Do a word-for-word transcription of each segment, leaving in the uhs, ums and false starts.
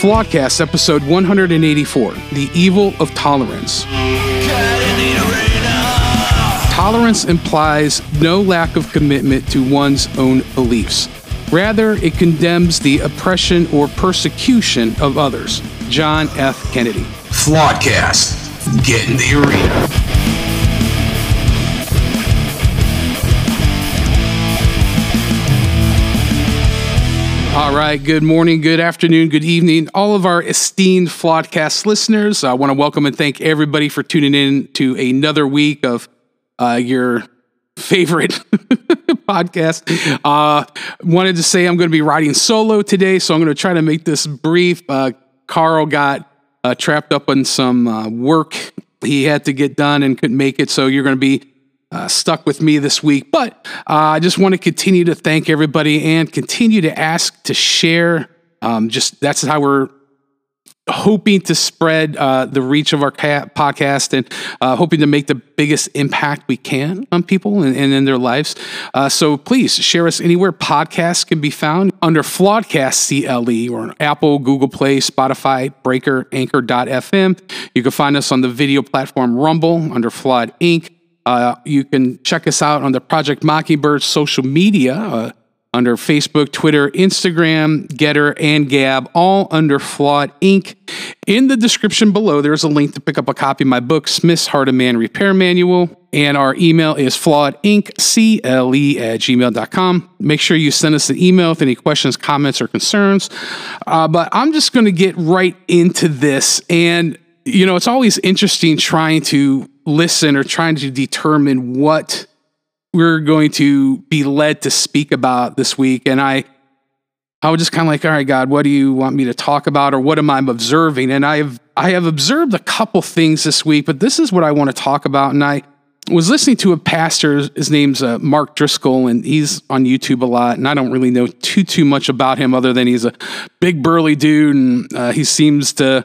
Flawedcast, episode one hundred eighty-four, The Evil of Tolerance. Tolerance implies no lack of commitment to one's own beliefs. Rather, it condemns the oppression or persecution of others. John F. Kennedy. Flawedcast, get in the arena. All right, good morning, good afternoon, good evening, all of our esteemed Flawedcast listeners. I want to welcome and thank everybody for tuning in to another week of uh, your favorite podcast. Uh, wanted to say I'm going to be riding solo today, so I'm going to try to make this brief. Uh, Carl got uh, trapped up on some uh, work he had to get done and couldn't make it, so you're going to be Uh, stuck with me this week, but uh, I just want to continue to thank everybody and continue to ask to share. Um, just that's how we're hoping to spread uh, the reach of our ca- podcast and uh, hoping to make the biggest impact we can on people and, and in their lives. Uh, so please share us anywhere podcasts can be found under Flawedcast C L E or on Apple, Google Play, Spotify, Breaker, Anchor dot f m. You can find us on the video platform Rumble under Flawed Incorporated. Uh, you can check us out on the Project Mockingbird social media uh, under Facebook, Twitter, Instagram, Getter, and Gab, all under Flawed Incorporated. In the description below, there's a link to pick up a copy of my book, Smith's Heart of Man Repair Manual, and our email is flawedinc at gmail dot com. Make sure you send us an email with any questions, comments, or concerns. Uh, but I'm just going to get right into this. And, you know, it's always interesting trying to listen or trying to determine what we're going to be led to speak about this week. And I, I was just kind of like, all right, God, what do you want me to talk about, or what am I observing? And I have, I have observed a couple things this week, but this is what I want to talk about. And I was listening to a pastor, his name's uh, Mark Driscoll, and he's on YouTube a lot. And I don't really know too, too much about him other than he's a big burly dude. And uh, he seems to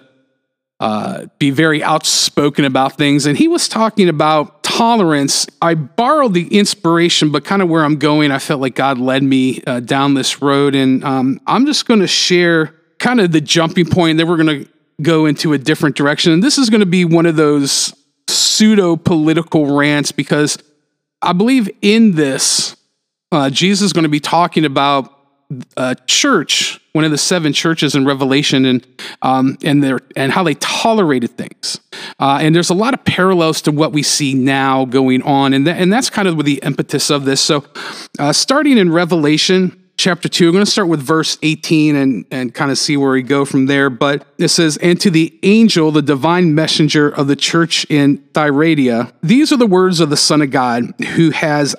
Uh, be very outspoken about things. And he was talking about tolerance. I borrowed the inspiration, but kind of where I'm going, I felt like God led me uh, down this road. And um, I'm just going to share kind of the jumping point. Then we're going to go into a different direction. And this is going to be one of those pseudo-political rants, because I believe in this, uh, Jesus is going to be talking about a church, one of the seven churches in Revelation, and um, and their and how they tolerated things. Uh, and there's a lot of parallels to what we see now going on, and that, and that's kind of the impetus of this. So, uh, starting in Revelation chapter two, I'm going to start with verse eighteen and and kind of see where we go from there. But it says, "And to the angel, the divine messenger of the church in Thyatira, these are the words of the Son of God, who has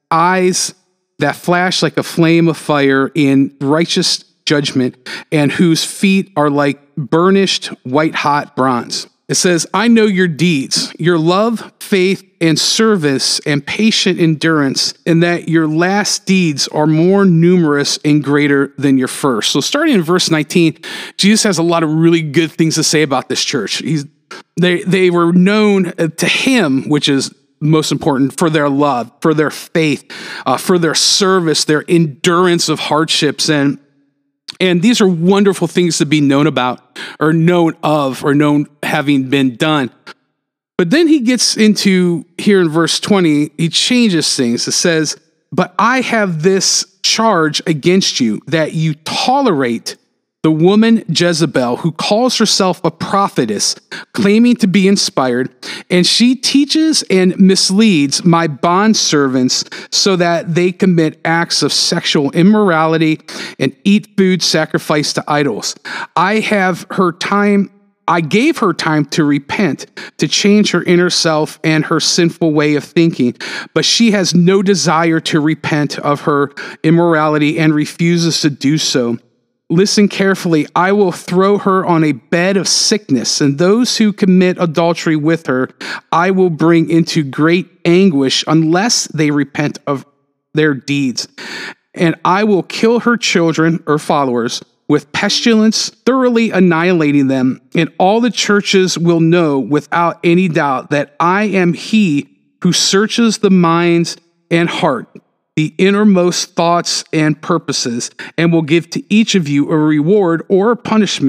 eyes that flash like a flame of fire in righteous judgment, and whose feet are like burnished white-hot bronze. It says, I know your deeds, your love, faith, and service, and patient endurance, and that your last deeds are more numerous and greater than your first." So starting in verse nineteen, Jesus has a lot of really good things to say about this church. He's, they, they were known to him, which is most important, for their love, for their faith, uh, for their service, their endurance of hardships. And and these are wonderful things to be known about, or known of, or known having been done. But then he gets into, here in verse twenty, he changes things. It says, "But I have this charge against you, that you tolerate the woman Jezebel, who calls herself a prophetess, claiming to be inspired, and she teaches and misleads my bondservants so that they commit acts of sexual immorality and eat food sacrificed to idols. I have her time, I gave her time to repent, to change her inner self and her sinful way of thinking, but she has no desire to repent of her immorality and refuses to do so. Listen carefully. I will throw her on a bed of sickness, and those who commit adultery with her I will bring into great anguish unless they repent of their deeds. And I will kill her children, or followers, with pestilence, thoroughly annihilating them. And all the churches will know without any doubt that I am he who searches the minds and heart, the innermost thoughts and purposes, and will give to each of you a reward or a punishment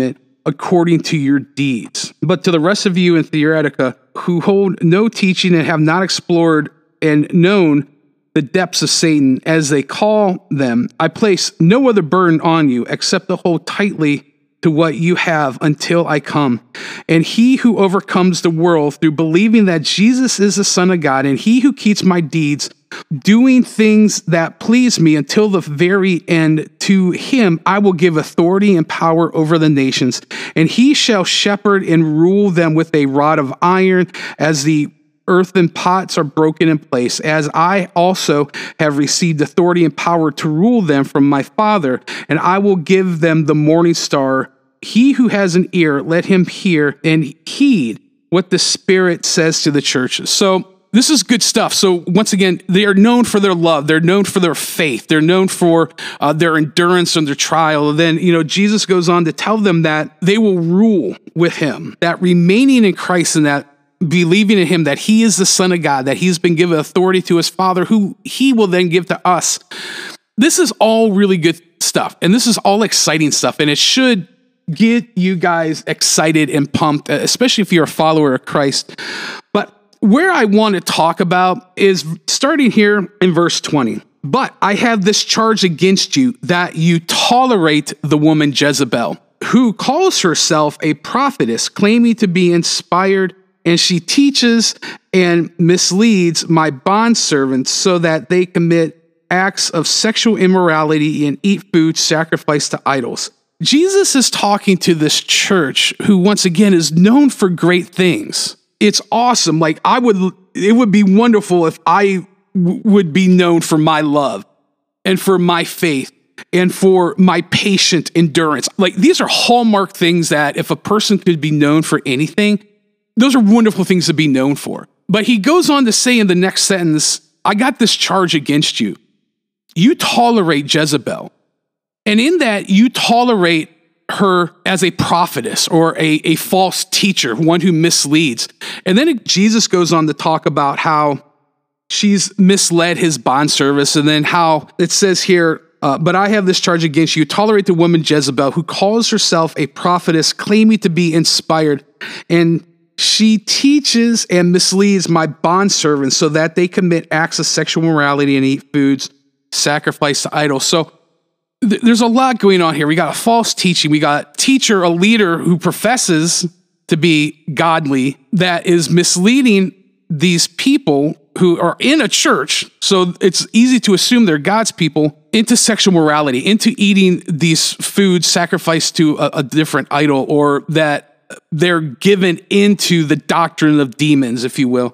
according to your deeds. But to the rest of you in Theoretica who hold no teaching and have not explored and known the depths of Satan, as they call them, I place no other burden on you except to hold tightly to what you have until I come. And he who overcomes the world through believing that Jesus is the Son of God, and he who keeps my deeds, doing things that please me until the very end, to him I will give authority and power over the nations, and he shall shepherd and rule them with a rod of iron, as the earthen pots are broken in place, as I also have received authority and power to rule them from my Father, and I will give them the morning star. He who has an ear, let him hear and heed what the Spirit says to the churches. So this is good stuff. So once again, they are known for their love. They're known for their faith. They're known for uh, their endurance under trial. And then, you know, Jesus goes on to tell them that they will rule with him, that remaining in Christ and that believing in him, that he is the Son of God, that he's been given authority to his Father, who he will then give to us. This is all really good stuff. And this is all exciting stuff. And it should get you guys excited and pumped, especially if you're a follower of Christ. But where I want to talk about is starting here in verse twenty. But I have this charge against you, that you tolerate the woman Jezebel, who calls herself a prophetess, claiming to be inspired, and she teaches and misleads my bondservants so that they commit acts of sexual immorality and eat food sacrificed to idols. Jesus is talking to this church who, once again, is known for great things. It's awesome. Like, I would, it would be wonderful if I w- would be known for my love and for my faith and for my patient endurance. Like, these are hallmark things that if a person could be known for anything, those are wonderful things to be known for. But he goes on to say in the next sentence, I got this charge against you. You tolerate Jezebel. And in that, you tolerate her as a prophetess or a, a false teacher, one who misleads. And then it, Jesus goes on to talk about how she's misled his bondservants, and then how it says here, uh, but I have this charge against you. Tolerate the woman Jezebel, who calls herself a prophetess, claiming to be inspired, and she teaches and misleads my bondservants so that they commit acts of sexual immorality and eat foods sacrificed to idols. So th- there's a lot going on here. We got a false teaching. We got a teacher, a leader who professes to be godly, that is misleading these people who are in a church. So it's easy to assume they're God's people, into sexual morality, into eating these foods sacrificed to a, a different idol, or that they're given into the doctrine of demons, if you will.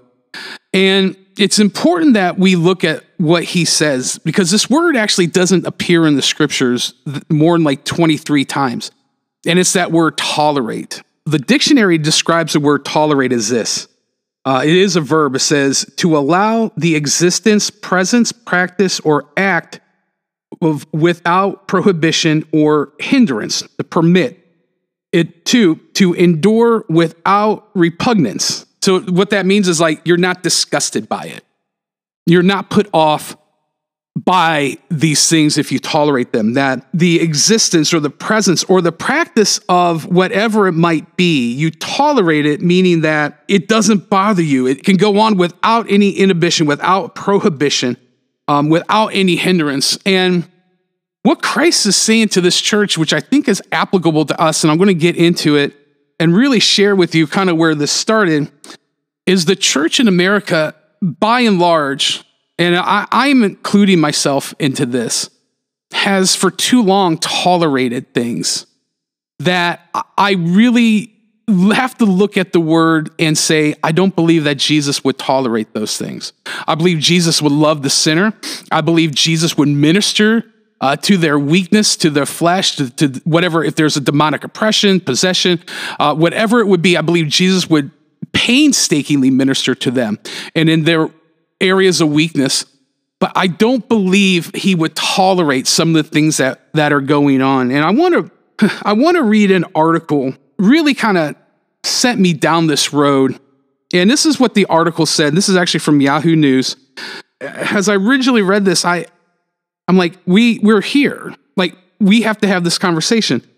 And it's important that we look at what he says, because this word actually doesn't appear in the scriptures more than like twenty-three times. And it's that word tolerate. The dictionary describes the word tolerate as this. Uh, it is a verb. It says to allow the existence, presence, practice, or act of without prohibition or hindrance, to permit. It too, to endure without repugnance. So what that means is, like, you're not disgusted by it. You're not put off by these things if you tolerate them. That the existence or the presence or the practice of whatever it might be, you tolerate it, meaning that it doesn't bother you. It can go on without any inhibition, without prohibition, um, without any hindrance. And what Christ is saying to this church, which I think is applicable to us, and I'm going to get into it and really share with you kind of where this started, is the church in America, by and large, and I, I'm including myself into this, has for too long tolerated things that I really have to look at the word and say, I don't believe that Jesus would tolerate those things. I believe Jesus would love the sinner. I believe Jesus would minister Uh, to their weakness, to their flesh, to, to whatever, if there's a demonic oppression, possession, uh, whatever it would be, I believe Jesus would painstakingly minister to them and in their areas of weakness. But I don't believe he would tolerate some of the things that, that are going on. And I want to, I want to read an article, really kind of sent me down this road. And this is what the article said. This is actually from Yahoo News. As I originally read this, I, I'm like, we, we're here. Like, we have to have this conversation.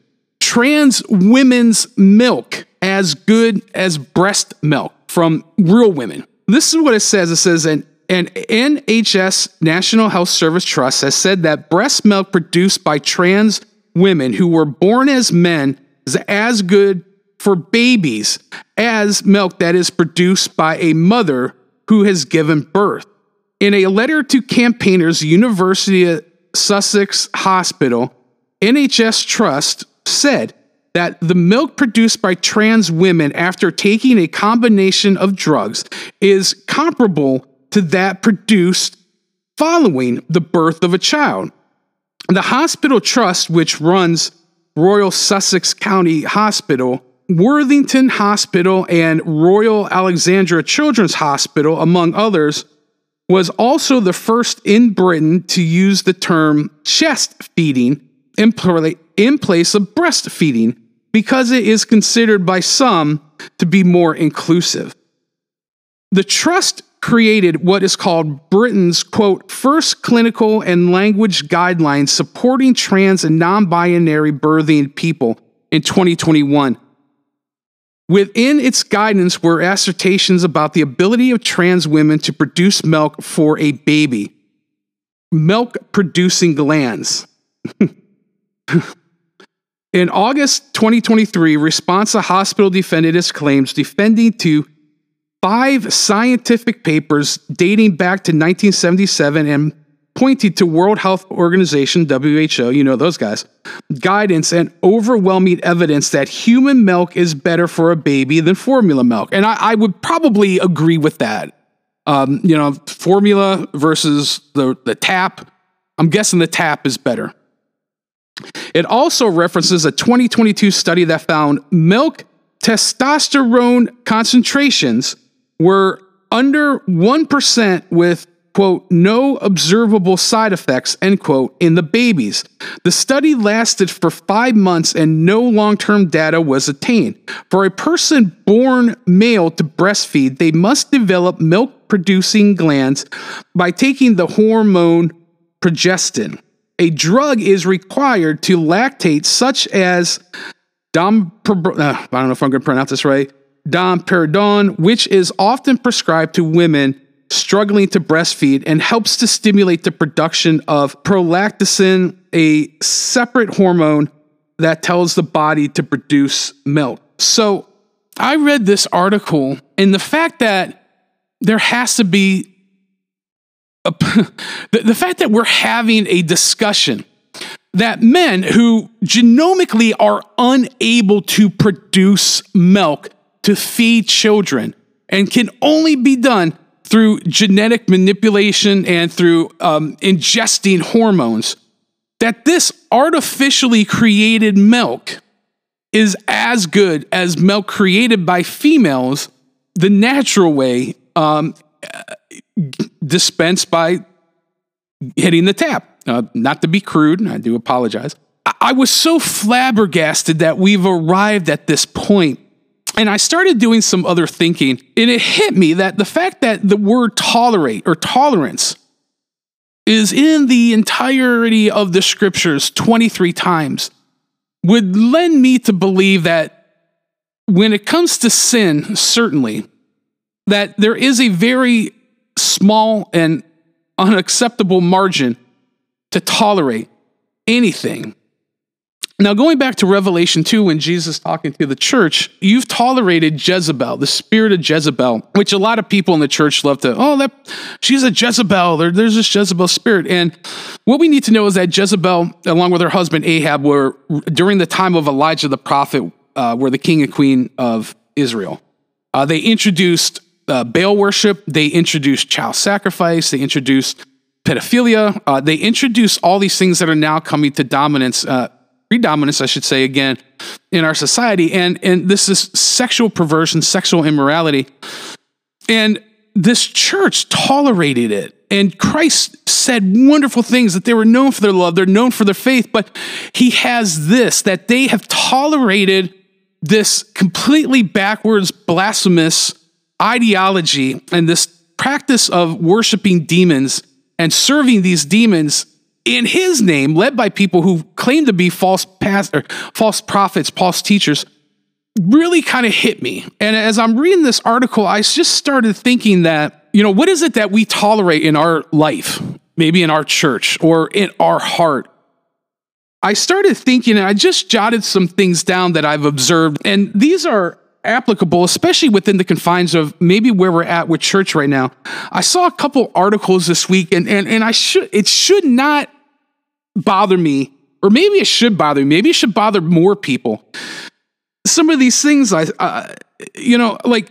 trans women's milk as good as breast milk from real women. This is what it says. It says, an, an N H S National Health Service Trust has said that breast milk produced by trans women who were born as men is as good for babies as milk that is produced by a mother who has given birth. In a letter to campaigners, University of Sussex Hospital, N H S Trust said that the milk produced by trans women after taking a combination of drugs is comparable to that produced following the birth of a child. The hospital trust, which runs Royal Sussex County Hospital, Worthington Hospital, and Royal Alexandra Children's Hospital, among others, was also the first in Britain to use the term chest feeding in, pl- in place of breastfeeding because it is considered by some to be more inclusive. The trust created what is called Britain's, quote, first clinical and language guidelines supporting trans and non-binary birthing people in twenty twenty-one. Within its guidance were assertions about the ability of trans women to produce milk for a baby. Milk-producing glands. In August twenty twenty-three, Responsa Hospital defended its claims, defending to five scientific papers dating back to nineteen seventy-seven and pointing to World Health Organization, W H O, you know those guys, guidance and overwhelming evidence that human milk is better for a baby than formula milk. And I, I would probably agree with that. Um, you know, formula versus the, the tap. I'm guessing the tap is better. It also references a twenty twenty-two study that found milk testosterone concentrations were under one percent with, quote, no observable side effects, end quote, in the babies. The study lasted for five months and no long-term data was attained. For a person born male to breastfeed, they must develop milk-producing glands by taking the hormone progestin. A drug is required to lactate, such as dom, uh, I don't know if I'm going to pronounce this right, domperidone, which is often prescribed to women struggling to breastfeed and helps to stimulate the production of prolactin, a separate hormone that tells the body to produce milk. So I read this article, and the fact that there has to be a, the, the fact that we're having a discussion that men who genomically are unable to produce milk to feed children and can only be done through genetic manipulation and through um, ingesting hormones, that this artificially created milk is as good as milk created by females the natural way, um, dispensed by hitting the tap. Uh, not to be crude, I do apologize. I-, I was so flabbergasted that we've arrived at this point. And I started doing some other thinking, and it hit me that the fact that the word tolerate or tolerance is in the entirety of the scriptures twenty-three times would lend me to believe that when it comes to sin, certainly, that there is a very small and unacceptable margin to tolerate anything. Now, going back to Revelation two, when Jesus is talking to the church, you've tolerated Jezebel, the spirit of Jezebel, which a lot of people in the church love to, oh, that she's a Jezebel, there, there's this Jezebel spirit. And what we need to know is that Jezebel, along with her husband Ahab, were, during the time of Elijah the prophet, uh, were the king and queen of Israel. Uh, they introduced uh, Baal worship, they introduced child sacrifice, they introduced pedophilia, uh, they introduced all these things that are now coming to dominance, uh, predominance, I should say, again, in our society. And, and this is sexual perversion, sexual immorality. And this church tolerated it. And Christ said wonderful things, that they were known for their love, they're known for their faith, but he has this, that they have tolerated this completely backwards, blasphemous ideology and this practice of worshiping demons and serving these demons in his name, led by people who claim to be false pastors, false prophets, false teachers, really kind of hit me. And as I'm reading this article, I just started thinking that, you know, what is it that we tolerate in our life, maybe in our church or in our heart? I started thinking, and I just jotted some things down that I've observed, and these are applicable, especially within the confines of maybe where we're at with church right now. I saw a couple articles this week, and and and I should it should not bother me, or maybe it should bother me. Maybe it should bother more people. Some of these things, I, uh, you know, like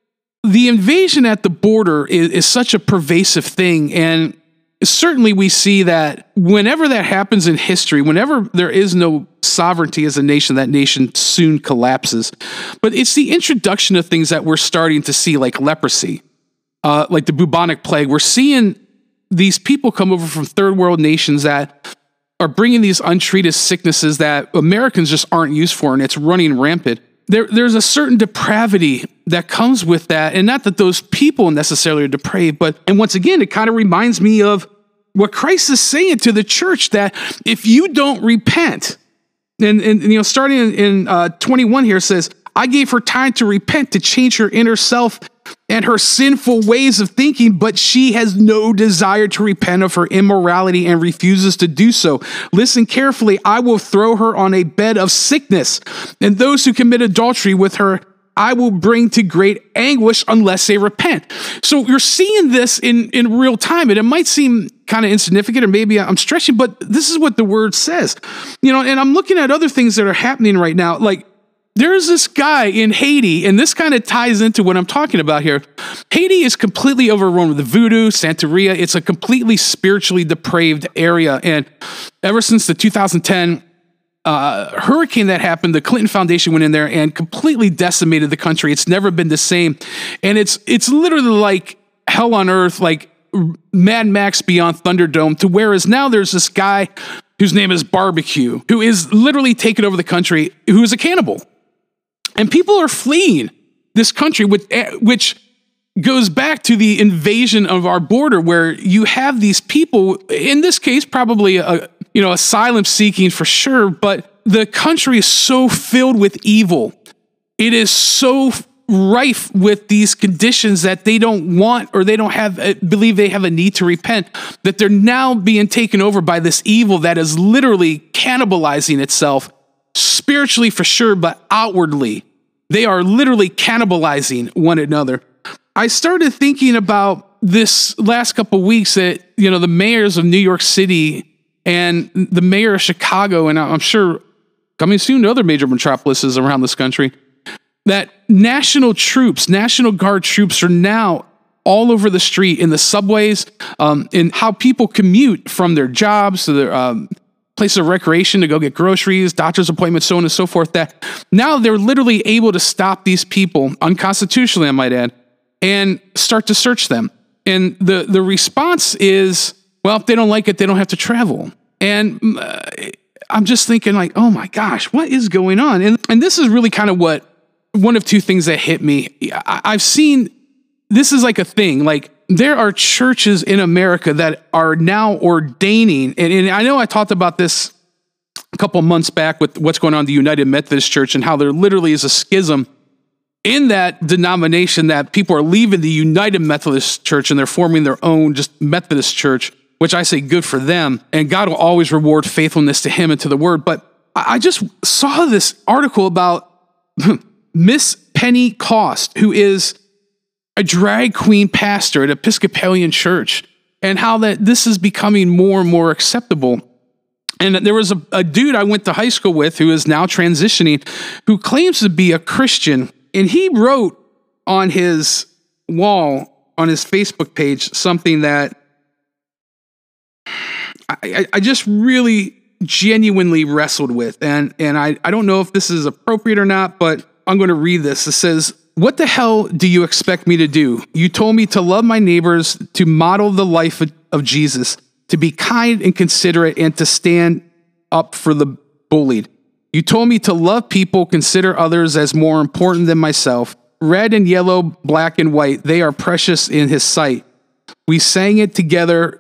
the invasion at the border is, is such a pervasive thing. And certainly we see that whenever that happens in history, whenever there is no sovereignty as a nation, that nation soon collapses. But it's the introduction of things that we're starting to see, like leprosy, uh, like the bubonic plague. We're seeing these people come over from third world nations that are bringing these untreated sicknesses that Americans just aren't used for, and it's running rampant. There, there's a certain depravity that comes with that, and not that those people necessarily are depraved, but, and once again, it kind of reminds me of what Christ is saying to the church, that if you don't repent, and, and, and you know, starting in, in uh, twenty-one here, it says, I gave her time to repent, to change her inner self and her sinful ways of thinking, but she has no desire to repent of her immorality and refuses to do so. Listen carefully. I will throw her on a bed of sickness, and those who commit adultery with her I will bring to great anguish unless they repent. So you're seeing this in, in real time, and it might seem kind of insignificant, or maybe I'm stretching, but this is what the word says. You know, and I'm looking at other things that are happening right now. Like, there's this guy in Haiti, and this kind of ties into what I'm talking about here. Haiti is completely overrun with the voodoo, Santeria. It's a completely spiritually depraved area. And ever since the two thousand ten uh, hurricane that happened, the Clinton Foundation went in there and completely decimated the country. It's never been the same. And it's it's literally like hell on earth, like Mad Max Beyond Thunderdome, to whereas now there's this guy whose name is Barbecue, who is literally taking over the country, who is a cannibal. And people are fleeing this country, which, which goes back to the invasion of our border, where you have these people, in this case, probably a, you know, asylum seeking for sure, but the country is so filled with evil. It is so rife with these conditions that they don't want, or they don't have, believe they have a need to repent, that they're now being taken over by this evil that is literally cannibalizing itself, spiritually for sure, but outwardly. They are literally cannibalizing one another. I started thinking about this last couple of weeks that, you know, the mayors of New York City and the mayor of Chicago, and I'm sure coming soon to other major metropolises around this country, that national troops, National Guard troops are now all over the street, in the subways, um, in how people commute from their jobs to their um, place of recreation to go get groceries, doctor's appointments, so on and so forth, that now they're literally able to stop these people, unconstitutionally, I might add, and start to search them. And the, the response is, well, if they don't like it, they don't have to travel. And uh, I'm just thinking like, oh my gosh, what is going on? And, and this is really kind of what, one of two things that hit me. I, I've seen, this is like a thing, like there are churches in America that are now ordaining, and, and I know I talked about this a couple months back with what's going on in the United Methodist Church, and how there literally is a schism in that denomination, that people are leaving the United Methodist Church and they're forming their own just Methodist church, which I say good for them. And God will always reward faithfulness to him and to the word. But I just saw this article about Miss Penny Cost, who is a drag queen pastor at Episcopalian church, and how that this is becoming more and more acceptable. And there was a, a dude I went to high school with who is now transitioning, who claims to be a Christian. And he wrote on his wall, on his Facebook page, something that I, I just really genuinely wrestled with. And, and I, I don't know if this is appropriate or not, but I'm going to read this. It says, "What the hell do you expect me to do? You told me to love my neighbors, to model the life of, of Jesus, to be kind and considerate, and to stand up for the bullied. You told me to love people, consider others as more important than myself. Red and yellow, black and white, they are precious in his sight. We sang it together,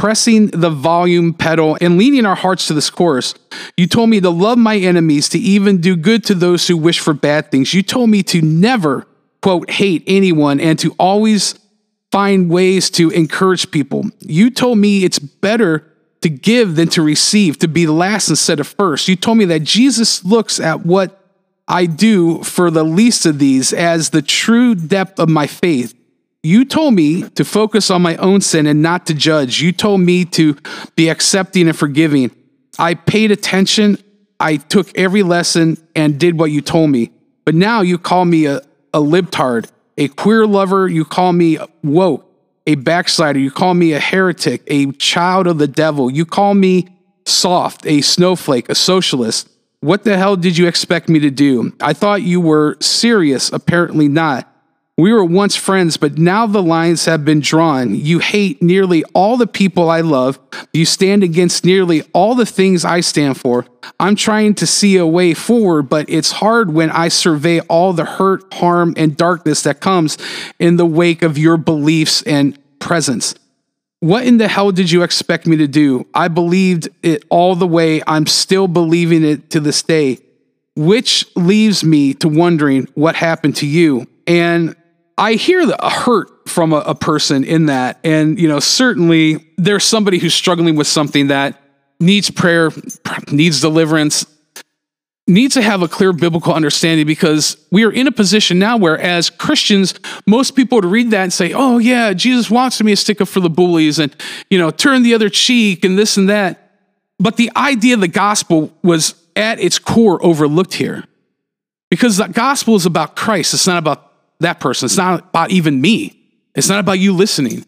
pressing the volume pedal and leaning our hearts to this chorus. You told me to love my enemies, to even do good to those who wish for bad things. You told me to never, quote, hate anyone and to always find ways to encourage people. You told me it's better to give than to receive, to be last instead of first. You told me that Jesus looks at what I do for the least of these as the true depth of my faith. You told me to focus on my own sin and not to judge. You told me to be accepting and forgiving. I paid attention. I took every lesson and did what you told me. But now you call me a, a libtard, a queer lover. You call me woke, a backslider. You call me a heretic, a child of the devil. You call me soft, a snowflake, a socialist. What the hell did you expect me to do? I thought you were serious. Apparently not. We were once friends, but now the lines have been drawn. You hate nearly all the people I love. You stand against nearly all the things I stand for. I'm trying to see a way forward, but it's hard when I survey all the hurt, harm, and darkness that comes in the wake of your beliefs and presence. What in the hell did you expect me to do? I believed it all the way. I'm still believing it to this day, which leaves me to wondering what happened to you. And I hear the hurt from a, a person in that. And, you know, certainly there's somebody who's struggling with something that needs prayer, needs deliverance, needs to have a clear biblical understanding, because we are in a position now where as Christians, most people would read that and say, oh yeah, Jesus wants me to stick up for the bullies and, you know, turn the other cheek and this and that. But the idea of the gospel was at its core overlooked here, because the gospel is about Christ. It's not about that person. It's not about even me. It's not about you listening.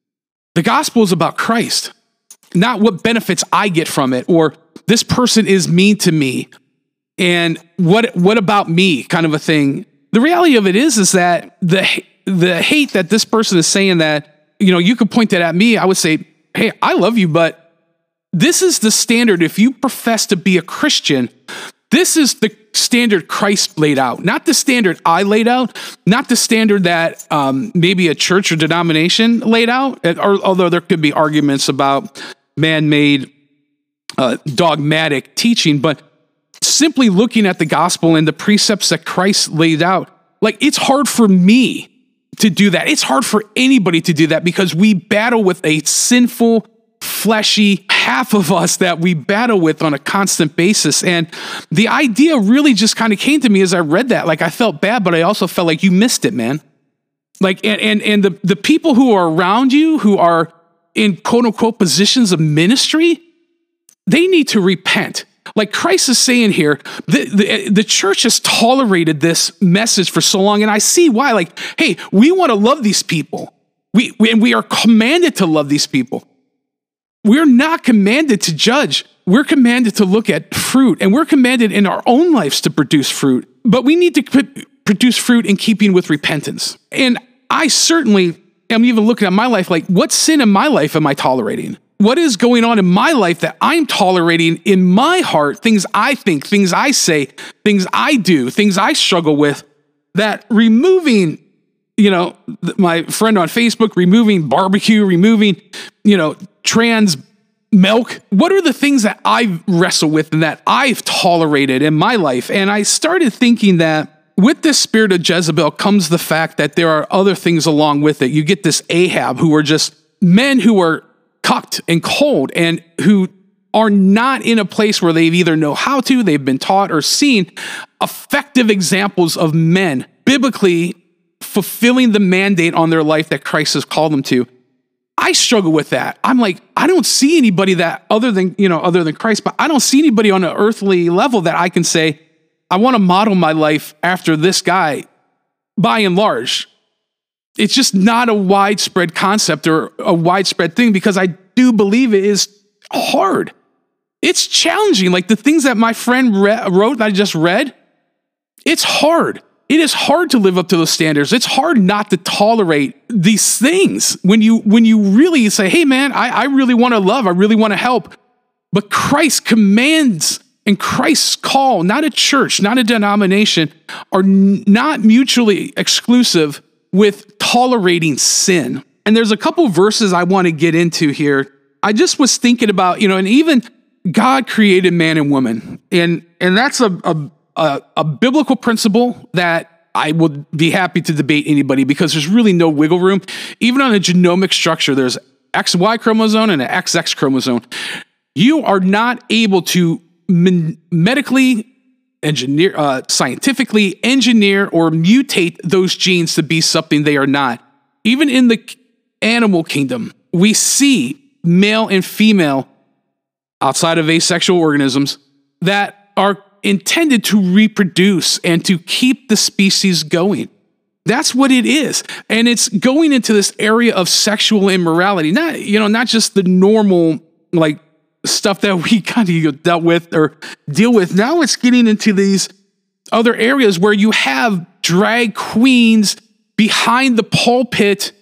The gospel is about Christ, not what benefits I get from it, or this person is mean to me and what what about me kind of a thing. The reality of it is, is that the the hate that this person is saying, that, you know, you could point that at me. I would say, hey, I love you, but this is the standard. If you profess to be a Christian, this is the standard Christ laid out, not the standard I laid out, not the standard that um, maybe a church or denomination laid out, or, although there could be arguments about man-made uh, dogmatic teaching, but simply looking at the gospel and the precepts that Christ laid out, like, it's hard for me to do that. It's hard for anybody to do that, because we battle with a sinful, fleshy half of us that we battle with on a constant basis. And the idea really just kind of came to me as I read that. Like, I felt bad, but I also felt like you missed it, man. Like, and and, and the, the people who are around you, who are in quote unquote positions of ministry, they need to repent. Like Christ is saying here, the, the, the church has tolerated this message for so long, and I see why. Like, hey, we want to love these people. We, we and we are commanded to love these people. We're not commanded to judge. We're commanded to look at fruit, and we're commanded in our own lives to produce fruit. But we need to p- produce fruit in keeping with repentance. And I certainly am even looking at my life like, what sin in my life am I tolerating? What is going on in my life that I'm tolerating in my heart? Things I think, things I say, things I do, things I struggle with, that removing, you know, my friend on Facebook, removing barbecue, removing, you know, trans milk. What are the things that I wrestle with and that I've tolerated in my life? And I started thinking that with this spirit of Jezebel comes the fact that there are other things along with it. You get this Ahab, who are just men who are cucked and cold, and who are not in a place where they've either know how to, they've been taught, or seen effective examples of men biblically fulfilling the mandate on their life that Christ has called them to. I struggle with that. I'm like, I don't see anybody that other than, you know, other than Christ, but I don't see anybody on an earthly level that I can say, I want to model my life after this guy. By and large, it's just not a widespread concept or a widespread thing, because I do believe it is hard. It's challenging. Like the things that my friend re- wrote that I just read, it's hard. It is hard to live up to those standards. It's hard not to tolerate these things when you when you really say, hey man, I, I really want to love, I really want to help. But Christ commands, and Christ's call, not a church, not a denomination, are n- not mutually exclusive with tolerating sin. And there's a couple verses I want to get into here I just was thinking about, you know, and even God created man and woman. And and that's a a, a, a biblical principle that I would be happy to debate anybody, because there's really no wiggle room. Even on a genomic structure, there's X Y chromosome and an X X chromosome. You are not able to men- medically engineer, uh, scientifically engineer or mutate those genes to be something they are not. Even in the animal kingdom, we see male and female, outside of asexual organisms, that are intended to reproduce and to keep the species going. That's what it is. And it's going into this area of sexual immorality. Not, you know, not just the normal, like, stuff that we kind of dealt with or deal with. Now it's getting into these other areas where you have drag queens behind the pulpit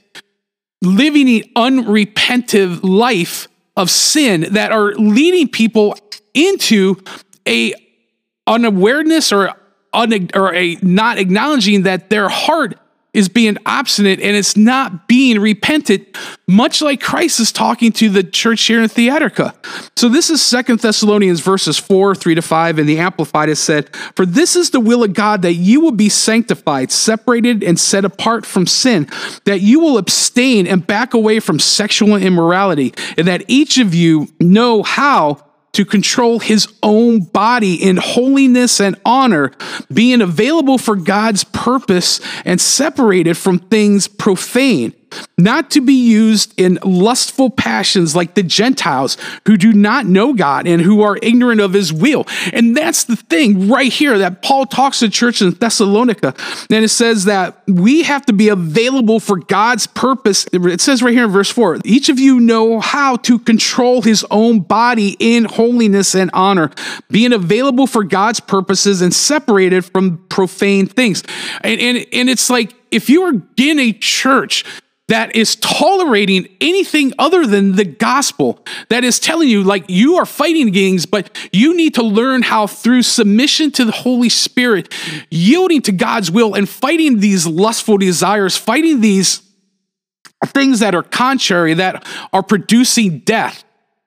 living an unrepentive life of sin that are leading people into a unawareness or un, or a not acknowledging that their heart is being obstinate and it's not being repented, much like Christ is talking to the church here in Thyatira. So this is Second Thessalonians verses four, three to five, and the Amplified has said, "For this is the will of God, that you will be sanctified, separated and set apart from sin, that you will abstain and back away from sexual immorality, and that each of you know how to control his own body in holiness and honor, being available for God's purpose and separated from things profane, not to be used in lustful passions like the Gentiles who do not know God and who are ignorant of his will." And that's the thing right here that Paul talks to the church in Thessalonica. And it says that we have to be available for God's purpose. It says right here in verse four, "Each of you know how to control his own body in holiness and honor, being available for God's purposes and separated from profane things." And, and, and it's like, if you are in a church that is tolerating anything other than the gospel, that is telling you, like, you are fighting against, but you need to learn how, through submission to the Holy Spirit, yielding to God's will and fighting these lustful desires, fighting these things that are contrary, that are producing death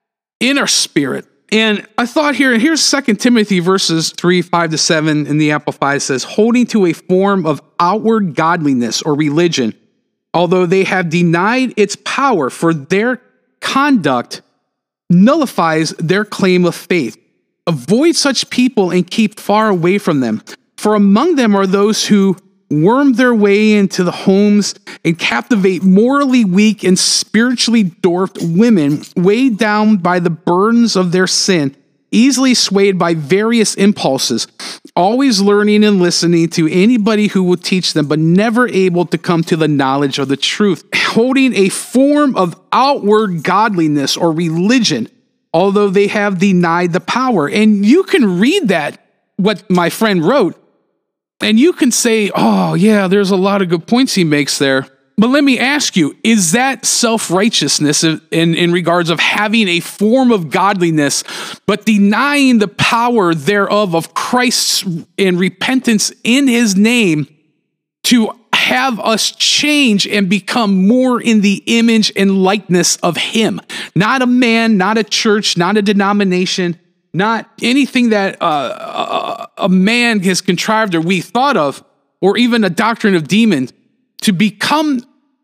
in our spirit. And I thought here, and here's Second Timothy verses three, five to seven in the Amplified. It says, "Holding to a form of outward godliness or religion, although they have denied its power, for their conduct nullifies their claim of faith. Avoid such people and keep far away from them. For among them are those who worm their way into the homes and captivate morally weak and spiritually dwarfed women, weighed down by the burdens of their sin, easily swayed by various impulses, always learning and listening to anybody who will teach them, but never able to come to the knowledge of the truth. Holding a form of outward godliness or religion, although they have denied the power." And you can read that, what my friend wrote, and you can say, "Oh yeah, there's a lot of good points he makes there." But let me ask you, is that self-righteousness in, in regards of having a form of godliness, but denying the power thereof of Christ and repentance in his name to have us change and become more in the image and likeness of him? Not a man, not a church, not a denomination, not anything that uh, a, a man has contrived or we thought of, or even a doctrine of demons, to become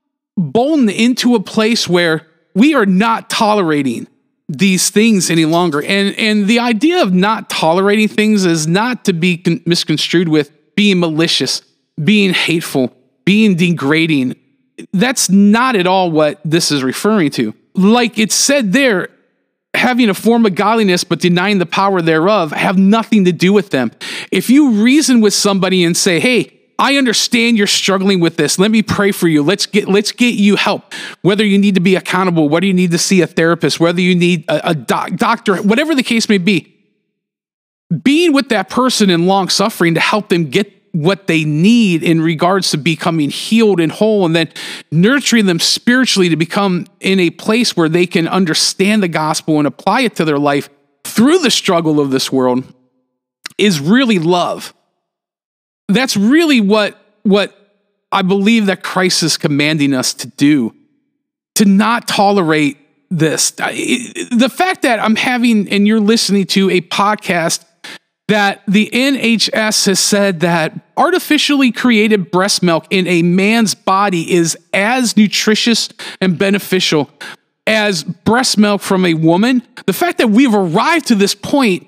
bold into a place where we are not tolerating these things any longer. And, and the idea of not tolerating things is not to be con- misconstrued with being malicious, being hateful, being degrading. That's not at all what this is referring to. Like it said there, having a form of godliness but denying the power thereof have nothing to do with them. If you reason with somebody and say, "Hey, I understand you're struggling with this. Let me pray for you. Let's get let's get you help." Whether you need to be accountable, whether you need to see a therapist, whether you need a, a doc, doctor, whatever the case may be, being with that person in long suffering to help them get what they need in regards to becoming healed and whole, and then nurturing them spiritually to become in a place where they can understand the gospel and apply it to their life through the struggle of this world, is really love. That's really what, what I believe that Christ is commanding us to do, to not tolerate this. The fact that I'm having, and you're listening to a podcast that the N H S has said that artificially created breast milk in a man's body is as nutritious and beneficial as breast milk from a woman. The fact that we've arrived to this point,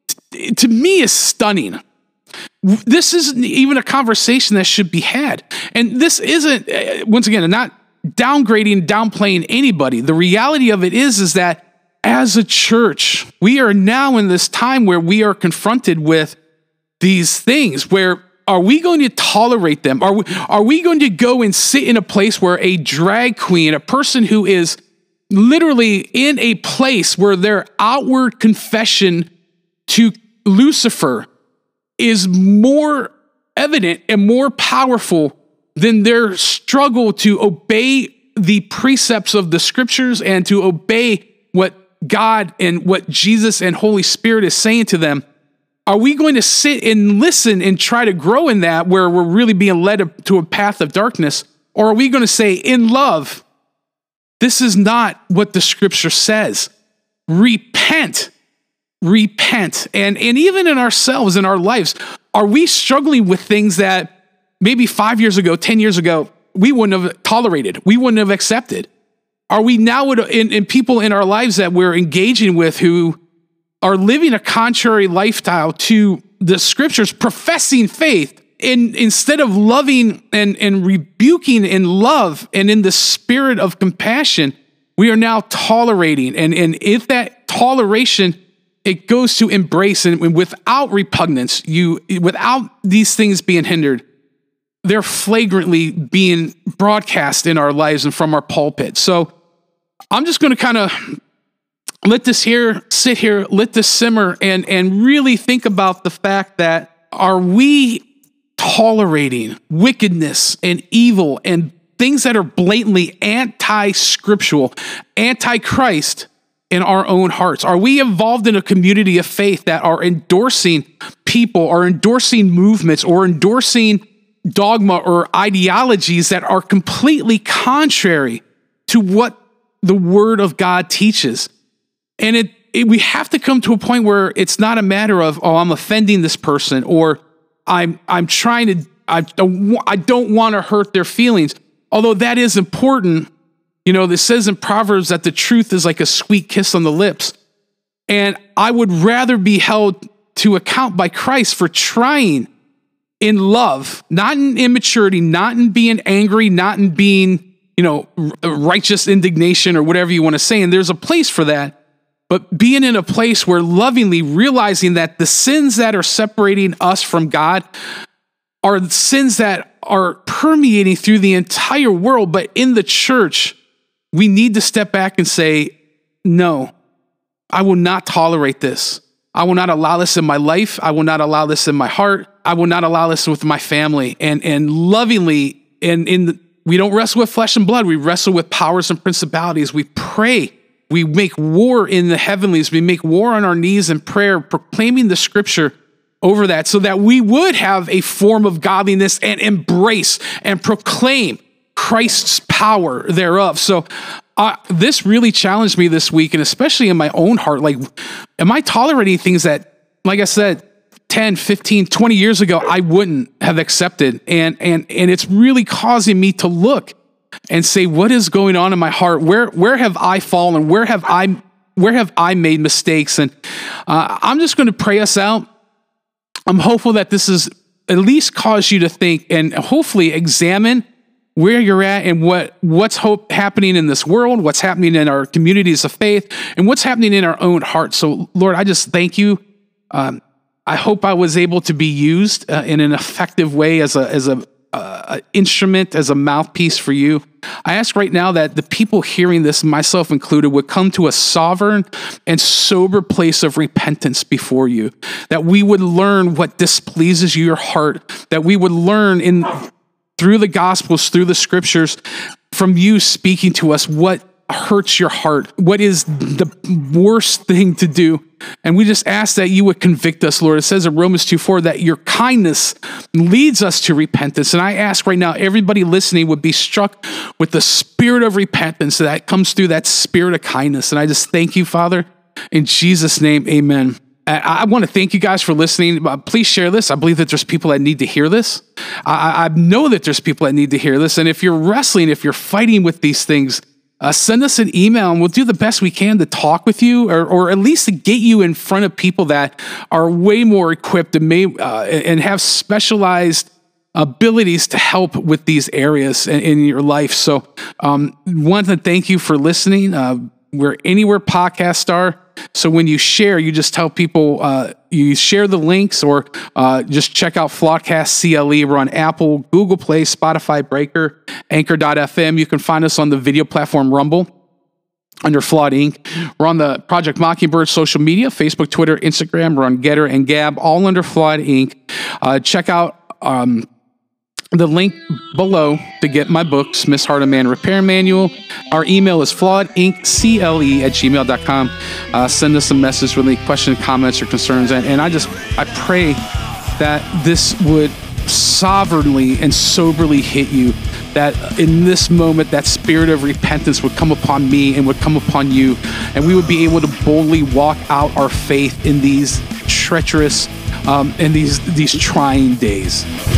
to me, is stunning. This isn't even a conversation that should be had. And this isn't, once again, I'm not downgrading, downplaying anybody. The reality of it is, is that as a church, we are now in this time where we are confronted with these things. Where are we going to tolerate them? Are we, are we going to go and sit in a place where a drag queen, a person who is literally in a place where their outward confession to Lucifer is more evident and more powerful than their struggle to obey the precepts of the scriptures and to obey what God and what Jesus and Holy Spirit is saying to them? Are we going to sit and listen and try to grow in that where we're really being led to a path of darkness? Or are we going to say, in love, this is not what the scripture says. Repent, repent. And, and even in ourselves, in our lives, are we struggling with things that maybe five years ago, ten years ago, we wouldn't have tolerated, we wouldn't have accepted? Are we now in, in people in our lives that we're engaging with who are living a contrary lifestyle to the scriptures, professing faith, and instead of loving and, and rebuking in love and in the spirit of compassion, we are now tolerating. And, and if that toleration, it goes to embrace, and without repugnance, you without these things being hindered, they're flagrantly being broadcast in our lives and from our pulpit. So I'm just going to kind of let this here, sit here, let this simmer, and, and really think about the fact that, are we tolerating wickedness and evil and things that are blatantly anti-scriptural, anti-Christ in our own hearts? Are we involved in a community of faith that are endorsing people, or endorsing movements, or endorsing dogma or ideologies that are completely contrary to what the Word of God teaches? And it, it we have to come to a point where it's not a matter of, oh, I'm offending this person, or I'm I'm trying to I don't I don't want to hurt their feelings. Although that is important. You know, this says in Proverbs that the truth is like a sweet kiss on the lips. And I would rather be held to account by Christ for trying in love, not in immaturity, not in being angry, not in being, you know, righteous indignation or whatever you want to say. And there's a place for that. But being in a place where lovingly realizing that the sins that are separating us from God are sins that are permeating through the entire world. But in the church, we need to step back and say, no, I will not tolerate this. I will not allow this in my life. I will not allow this in my heart. I will not allow this with my family. And, and lovingly, and in the, we don't wrestle with flesh and blood. We wrestle with powers and principalities. We pray. We make war in the heavenlies. We make war on our knees in prayer, proclaiming the scripture over that, so that we would have a form of godliness and embrace and proclaim Christ's power thereof. So uh, this really challenged me this week, and especially in my own heart. Like, am I tolerating things that, like I said, ten, fifteen, twenty years ago, I wouldn't have accepted? And, and, and it's really causing me to look and say, what is going on in my heart? Where, where have I fallen? Where have I, where have I made mistakes? And uh, I'm just going to pray us out. I'm hopeful that this has at least caused you to think and hopefully examine where you're at and what, what's hope happening in this world, what's happening in our communities of faith, and what's happening in our own hearts. So Lord, I just thank you. Um, I hope I was able to be used uh, in an effective way as a, as a, Uh, instrument, as a mouthpiece for you. I ask right now that the people hearing this, myself included, would come to a sovereign and sober place of repentance before you, that we would learn what displeases your heart, that we would learn in through the Gospels, through the scriptures, from you speaking to us what hurts your heart, what is the worst thing to do And we just ask that you would convict us, Lord. It says in Romans two four that your kindness leads us to repentance. And I ask right now, everybody listening would be struck with the spirit of repentance that comes through that spirit of kindness. And I just thank you, Father, in Jesus' name, amen. I want to thank you guys for listening. Please share this. I believe that there's people that need to hear this. I, I know that there's people that need to hear this. And if you're wrestling, if you're fighting with these things, uh, send us an email and we'll do the best we can to talk with you, or, or at least to get you in front of people that are way more equipped and may uh, and have specialized abilities to help with these areas in, in your life. So, um, want to thank you for listening. Uh, we're Anywhere Podcasts are. So when you share, you just tell people, uh, you share the links, or uh, just check out Floodcast C L E. We're on Apple, Google Play, Spotify, Breaker, Anchor dot F M. You can find us on the video platform Rumble under Flawed Incorporated. We're on the Project Mockingbird social media, Facebook, Twitter, Instagram. We're on Getter and Gab, all under Flawed Incorporated. Uh, check out um, the link below to get my book, Smith's Heart of Man Repair Manual. Our email is flawedinccle at gmail dot com. Uh, send us a message with any questions, comments, or concerns. And, and I just, I pray that this would sovereignly and soberly hit you, that in this moment, that spirit of repentance would come upon me and would come upon you, and we would be able to boldly walk out our faith in these treacherous, um, in these, these trying days.